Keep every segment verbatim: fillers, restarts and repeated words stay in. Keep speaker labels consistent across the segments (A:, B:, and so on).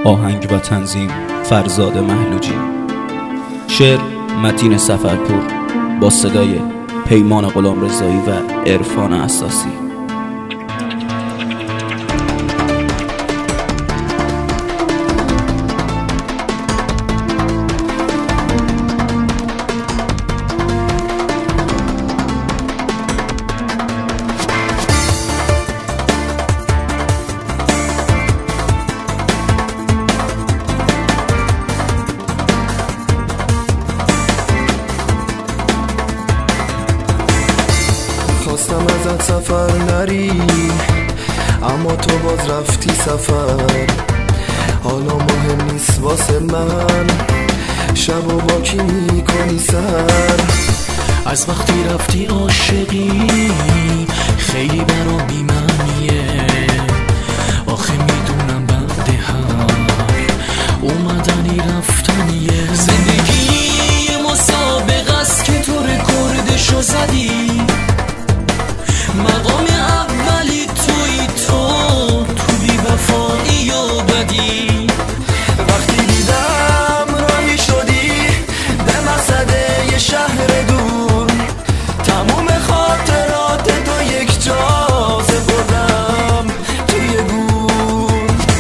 A: آهنگ و تنظیم فرزاد محلوجی. شعر متین سفرپور با صدای پیمان غلامرضایی و عرفان اساسی.
B: خواستم ازت سفر نری، اما تو باز رفتی سفر. حالا مهم نیست واسه من شب و با کی میکنی سر.
C: از وقتی رفتی عاشقی خیلی برام بی‌معنیه. آخه میدونم بعد هر اومدنی رفتنیه. زندگی مسابقه است که تو رکوردشو زدی. مقام اولی توی تو تو بی وفایی و بدی.
B: وقتی دیدم راهی شدی به مسئله یه شهر دور، تموم خاطرات تو یک جا سپردم توی گور.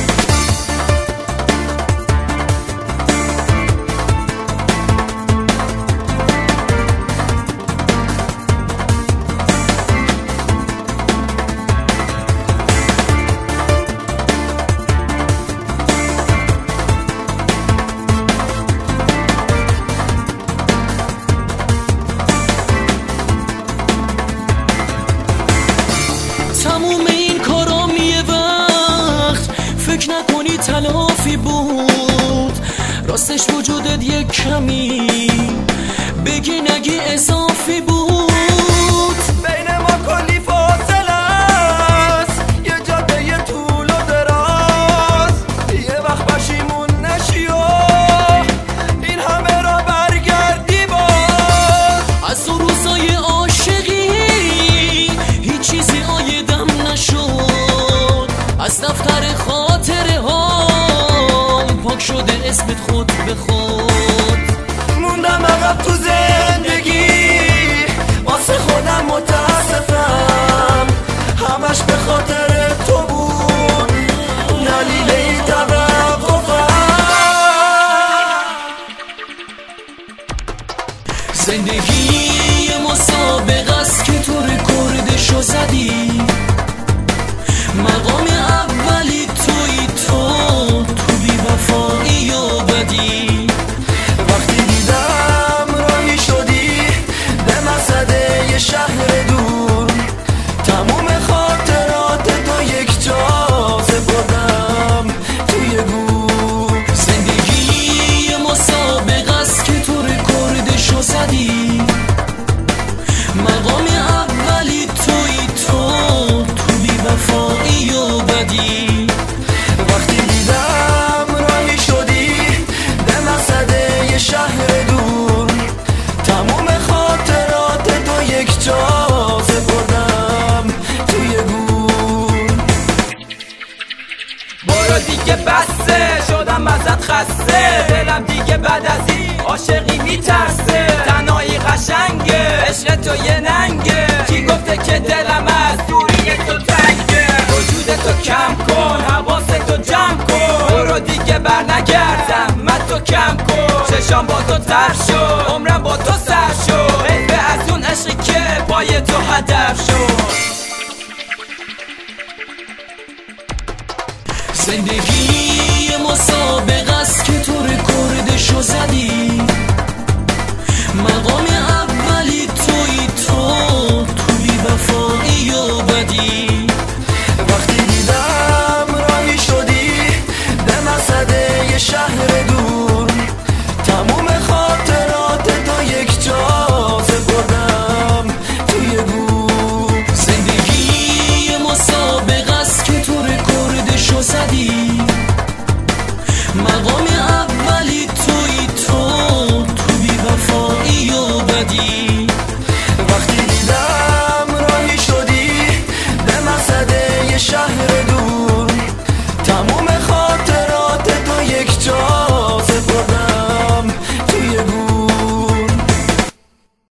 C: تموم این کارام یه وقت فکر نکنی تلافی بود. راستش وجودت یک کمی بگی نگی اضافی بود.
B: بین ما کلی فاصله است، یه جاده یه طول و دراز. یه وقت پشیمون نشی و این همه را برگردی باز.
C: از اون روزای عاشقی هیچ چیزی آیدم نشد. از دفتر خاطره ها پاک شده اسمت خود به خود.
B: موندم عقب تو زندگی، واسه خودم متاسفم. همش به خاطر تو بود، دلیل این توقفم.
C: زندگی مسابقه است که تو رکوردشو زدی. مقام اولی توی تو تو بی وفایی و بدی.
B: وقتی دیدم راهی شدی به مسئله یه شهر دور، تموم خاطرات تو یک جا سپردم توی گور.
C: زندگی مسابقه است که تو رکوردشو زدی. مقام اولی توی تو تو بی وفایی و بدی.
B: وقتی دیدم راهی شدی به مسئله یه شهر دور، تموم خاطرات تو یک جا سپردم توی گور.
D: برو دیگه بسه، شدم ازت خسته. دلم دیگه بعد از این عاشقی میترسه. تنهایی قشنگه، عشق تو یه ننگه. کی گفته که دلم از دوری تو تنگه؟ وجودتو کم کن، حواستو جمع کن. برو دیگه بر نگرد، زحمتو کم کن. چشام با تو تر شد، عمرم با تو سر شد. حیفه از اون عشقی که پای تو هدف شد.
C: زندگی مسابقه است که تو رکوردشو زدی. مقام اولی توی تو تو بی وفایی و بدی.
B: وقتی دیدم راهی شدی به مسئله یه شهر دور، تموم خاطرات تو یک جا سپردم توی گور.
C: زندگی مسابقه است که تو رکوردشو زدی. مقام
B: یک جا